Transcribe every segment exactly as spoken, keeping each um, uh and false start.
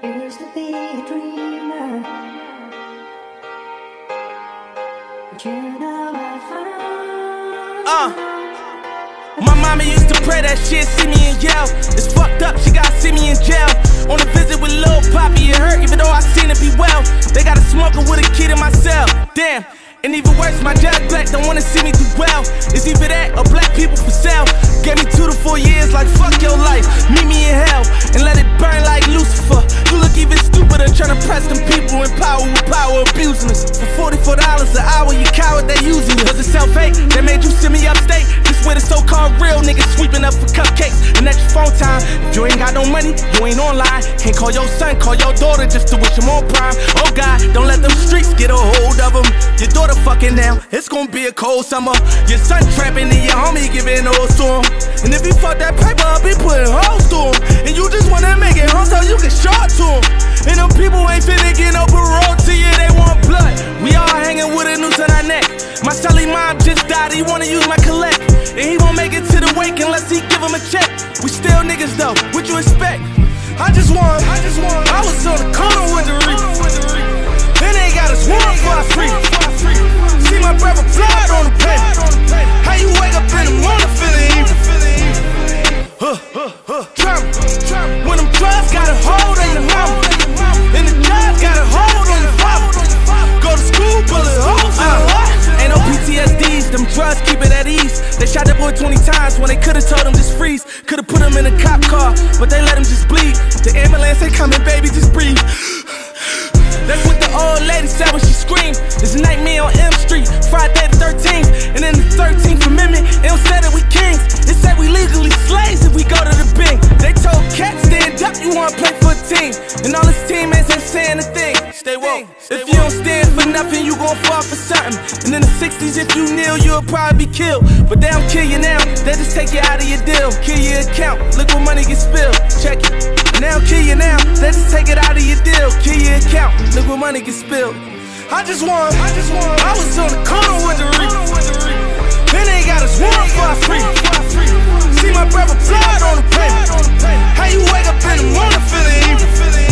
Used to be a dreamer, but you know I found. Uh, my mama used to pray that shit, see me and yell. It's fucked up, she gotta see me in jail. On a visit with Lil Poppy, it hurt even though I seen it be well. They got a smoker with a kid in my cell, damn. And even worse, my judge black don't wanna see me do well. It's either that or black people for sale. Gave me two to four years like fuck your life. Meet me in hell and let it burn like Lucifer. You look even stupider trying to press them people in power with power abusing us. For forty-four dollars an hour, you coward, they using you. Was it self-hate that made you send me upstate? This where the so-called real niggas sweeping up for cupcakes and extra phone time. If you ain't got no money, you ain't online. Can't call your son, call your daughter just to wish him on prime. Oh God, don't let them streets get a hold of him. Your daughter fucking now, it's gonna be a cold summer. Your son trapping and your homie giving hoes to him. And if he fuck that paper up, he putting hoes to him. And you just wanna make it home so you can short to him. And them people ain't finna get no parole to you, they want blood. We all hanging with a noose on our neck. My Sully mom just died, he wanna use my collect. And he won't make it to the wake unless he give him a check. We still niggas though, what you expect? I just won, I just won. I was on the corner with the reef. Then they got us one for our free. See my brother blood on the paper. How you wake up in the morning feeling evil? Huh, huh, huh. Trauma. When them drugs got a hold on your mama, and the judge got a hold on your father. Go to school, bullet holes in the heart. Ain't no P T S Ds, them drugs keep it at ease. They shot that boy twenty times when they could've told him just freeze. Could've put him in a cop car, but they let him just bleed. The ambulance ain't coming, baby, just breathe. That's what the old lady said when she screamed. It's a nightmare on M Street, Friday the thirteenth. And in the thirteenth Amendment, it don't say that we kings. It said we legally slaves if we go to the bank. They told cats, stand up, you wanna play for a team. And all his teammates ain't saying a thing. Stay woke. If you don't stand for nothing, you gon' fall for something. And in the sixties, if you kneel, you'll probably be killed. But they don't kill you now, they just take you out of your deal. Kill your account, look what money gets spilled. Check it. And they don't kill you now, they just take it out of your deal. Kill your account, look what money gets spilled. I just won, I just won. I was on the corner with the reef. Then they got us one for our free. See my brother blood on the paper. How you wake up in the morning feeling evil?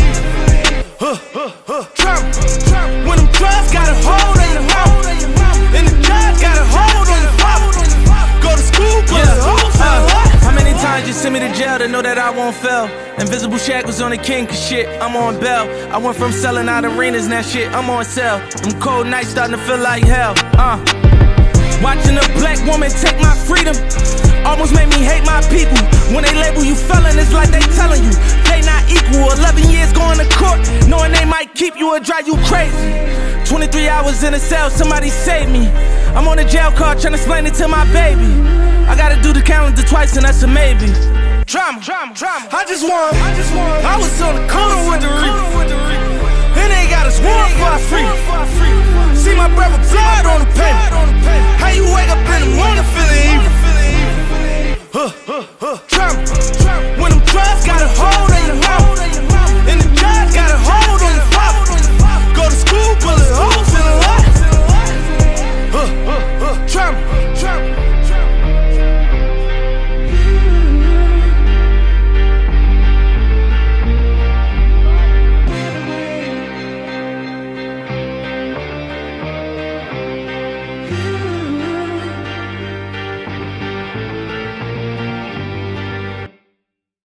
Huh, huh, huh. Trauma. When them drugs got a hold on your mouth, and the judge got a hold on your father. Go to school, put yeah. holes in the heart. How many times you send me to jail to know that I won't fail? Invisible shackles on the king, cause shit, I'm on bail. I went from selling out arenas, now shit, I'm on sale. Them cold nights starting to feel like hell, uh watching a black woman take my freedom almost made me hate my people. When they label you felon, it's like they telling you they not equal. Eleven years going to court, knowing they might keep you or drive you crazy. Twenty-three hours in a cell, somebody save me. I'm on a jail card trying to explain it to my baby. I gotta do the calendar twice and that's a maybe. Drama, drama, drama. I just won, I just won. I was on the corner with the reef. And they got us one for our free. See my brother blood on the paper. How you wake up in the morning feeling evil? Huh, huh, huh. Trauma. When them